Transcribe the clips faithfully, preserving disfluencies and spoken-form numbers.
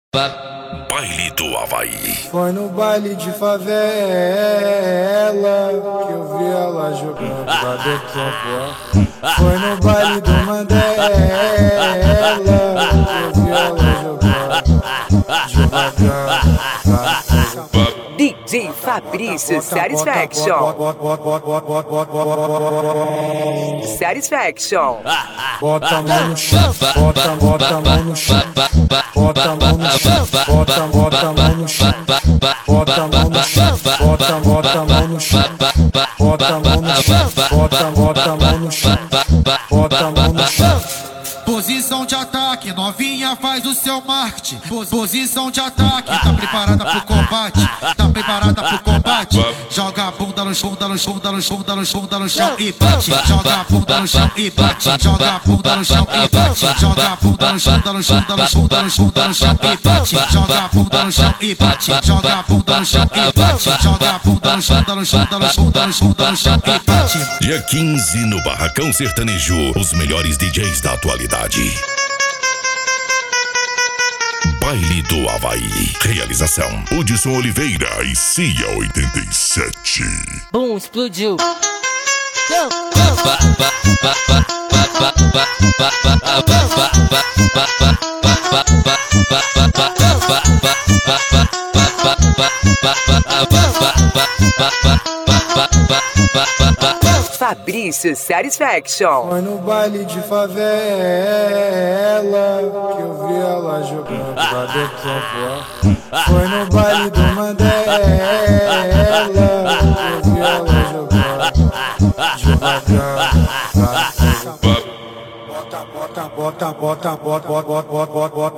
Baile do Havaí. Foi no baile de favela que eu vi ela jogando badetão. Foi no baile do Mandela que eu vi ela jogando devagar. D J Fabrício Satisfaction. Satisfaction. Bota a mão no chão, bota, bota a mão no chão, bota a mão no chão, bota, bota a mão no chão, bota a mão no chão, bota, bota a mão no chão, bota a mão no chão, bota, bota a mão no chão, bota a mão no chão. Posição de ataque, novinha faz o seu marketing. Posição de ataque, tá preparada pro combate, tá preparada pro combate. Joga a bunda no chão, bunda no chão, bunda no chão, bunda no chão, bunda no chão e bate. Joga a bunda no chão e bate. Joga a bunda no chão e bate. Joga a bunda no chão, bunda no chão, bunda no chão, bunda no chão, bunda no chão e bate. Joga a bunda no chão e bate. Joga a bunda no chão e bate. Joga a bunda no chão, bunda no chão, bunda no chão, bunda no chão, bunda no chão e bate. Dia quinze no Barracão Sertanejo, os melhores D Js da atualidade. Baile do Havaí. Realização: Hudson Oliveira e Cia oitenta e sete. Bum, explodiu. Fabrício Satisfaction. Foi no baile de favela que eu vi ela jogando badetão. Foi no baile do Mandela que eu vi ela jogando devagar. Bota, bota, bota, bota, bota, bota, bota,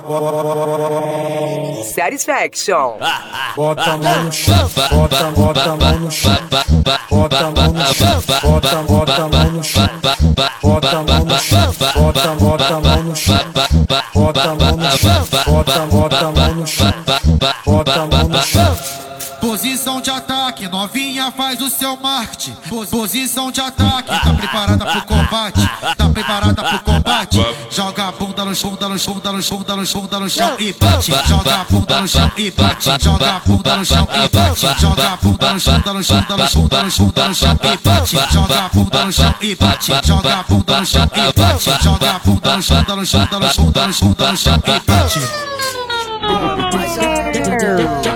bota. Satisfaction. Bota a mão no chão, bota, bota a mão no chão, bota a mão no chão, bota, bota a mão no chão, bota a mão no chão, bota, bota a mão no chão, bota a mão no chão, bota, bota a mão no chão, bota a mão no chão. Posição de ataque, novinha faz o seu marketing. Posição de ataque, tá preparada pro combate, tá preparada pro combate. Joga a bunda no chão, bunda no chão, bunda no chão, bunda no chão, bunda no chão e bate. Joga a bunda no chão e bate. Joga a bunda no chão e bate. Joga a bunda no chão, bunda no chão, bunda no chão, bunda no chão, bunda no chão e bate. Joga a bunda no chão e bate. Joga a bunda no chão e bate. Joga a bunda no chão, bunda no chão, bunda no chão, bunda no chão, bunda no chão e bate.